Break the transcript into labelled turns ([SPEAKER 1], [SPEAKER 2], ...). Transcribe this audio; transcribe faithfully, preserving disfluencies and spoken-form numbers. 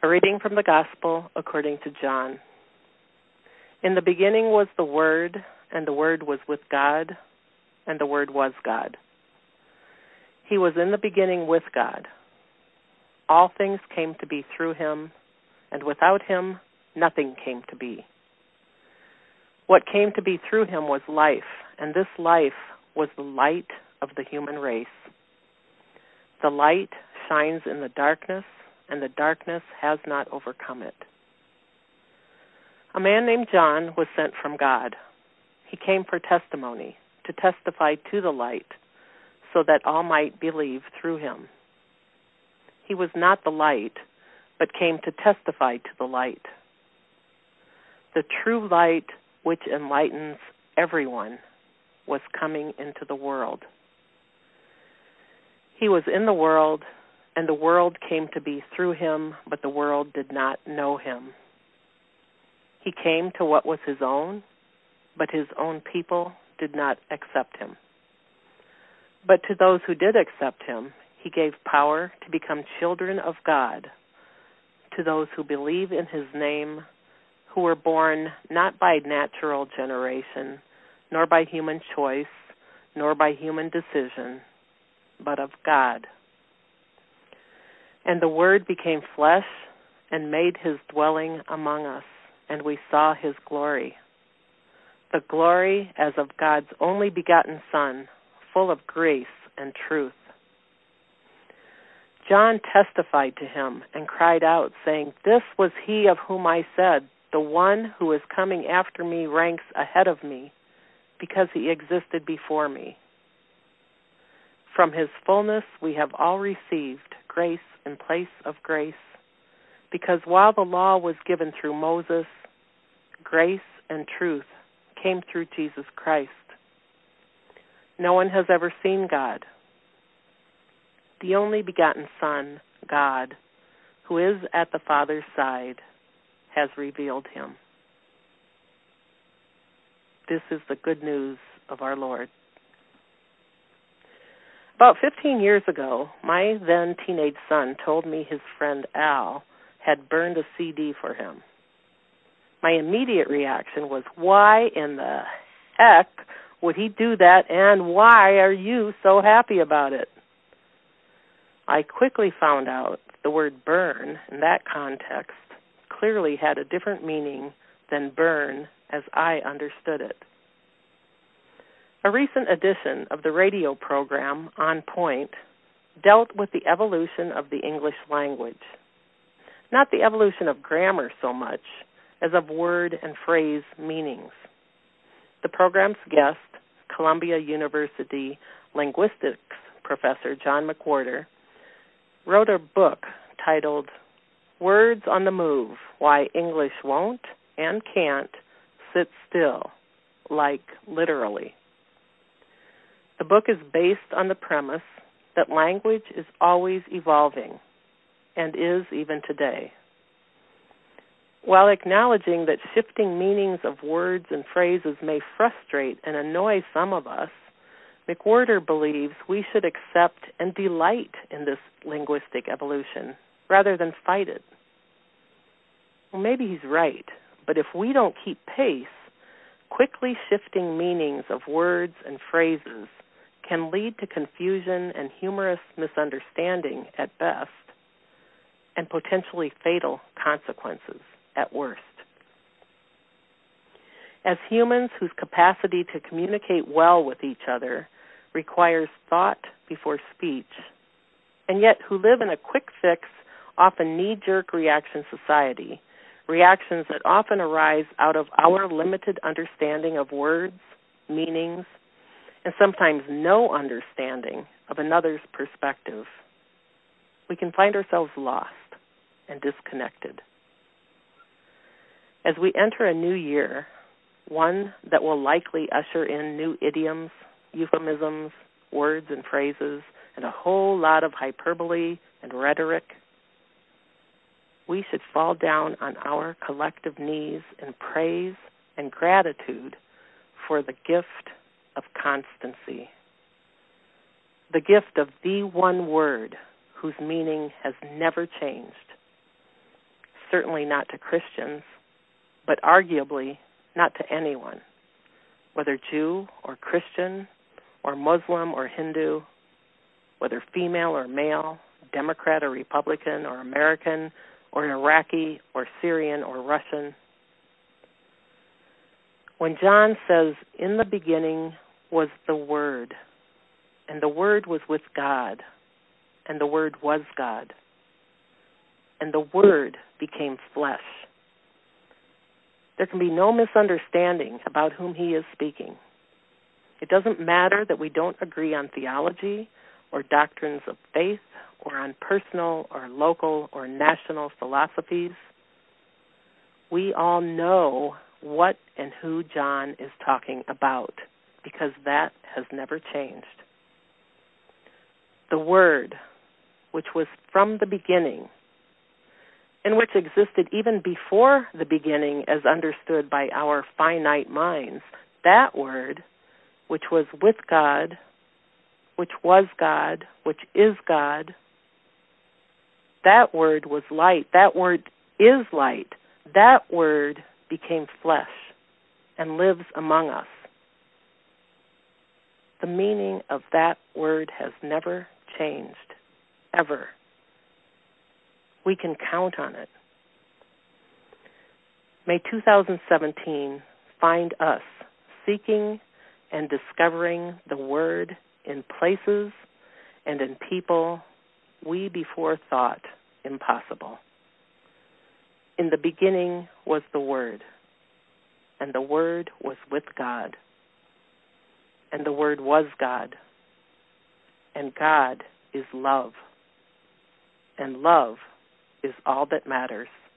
[SPEAKER 1] A reading from the Gospel according to John. In the beginning was the Word, and the Word was with God, and the Word was God. He was in the beginning with God. All things came to be through him, and without him nothing came to be. What came to be through him was life, and this life was the light of the human race. The light shines in the darkness, and the darkness has not overcome it. A man named John was sent from God. He came for testimony, to testify to the light, so that all might believe through him. He was not the light, but came to testify to the light. The true light, which enlightens everyone, was coming into the world. He was in the world, and the world came to be through him, but the world did not know him. He came to what was his own, but his own people did not accept him. But to those who did accept him, he gave power to become children of God, to those who believe in his name, who were born not by natural generation, nor by human choice, nor by human decision, but of God. And the Word became flesh and made his dwelling among us, and we saw his glory. The glory as of God's only begotten Son, full of grace and truth. John testified to him and cried out, saying, "This was he of whom I said, the one who is coming after me ranks ahead of me, because he existed before me." From his fullness we have all received grace in place of grace, because while the law was given through Moses, grace and truth came through Jesus Christ. No one has ever seen God. The only begotten Son, God, who is at the Father's side, has revealed him. This is the good news of our Lord. About fifteen years ago, my then teenage son told me his friend Al had burned a C D for him. My immediate reaction was, why in the heck would he do that, and why are you so happy about it? I quickly found out the word burn in that context clearly had a different meaning than burn as I understood it. A recent edition of the radio program On Point dealt with the evolution of the English language. Not the evolution of grammar so much as of word and phrase meanings. The program's guest, Columbia University linguistics professor John McWhorter, wrote a book titled Words on the Move, Why English Won't and Can't Sit Still, like literally. The book is based on the premise that language is always evolving, and is even today. While acknowledging that shifting meanings of words and phrases may frustrate and annoy some of us, McWhorter believes we should accept and delight in this linguistic evolution rather than fight it. Well, maybe he's right, but if we don't keep pace, quickly shifting meanings of words and phrases can lead to confusion and humorous misunderstanding at best, and potentially fatal consequences at worst. As humans whose capacity to communicate well with each other requires thought before speech, and yet who live in a quick-fix, often knee-jerk reaction society, reactions that often arise out of our limited understanding of words, meanings, and sometimes no understanding of another's perspective, we can find ourselves lost and disconnected. As we enter a new year, one that will likely usher in new idioms, euphemisms, words and phrases, and a whole lot of hyperbole and rhetoric, we should fall down on our collective knees in praise and gratitude for the gift of constancy, the gift of the one word whose meaning has never changed, certainly not to Christians, but arguably not to anyone, whether Jew or Christian or Muslim or Hindu, whether female or male, Democrat or Republican or American or Iraqi or Syrian or Russian. When John says, "In the beginning was the Word, and the Word was with God, and the Word was God, and the Word became flesh," there can be no misunderstanding about whom he is speaking. It doesn't matter that we don't agree on theology or doctrines of faith or on personal or local or national philosophies. We all know what and who John is talking about because that has never changed. The Word, which was from the beginning, and which existed even before the beginning as understood by our finite minds, that Word, which was with God, which was God, which is God, that Word was light. That Word is light. That Word became flesh and lives among us. The meaning of that word has never changed, ever. We can count on it. May two thousand seventeen find us seeking and discovering the Word in places and in people we before thought impossible. In the beginning was the Word, and the Word was with God, and the Word was God, and God is love, and love is all that matters.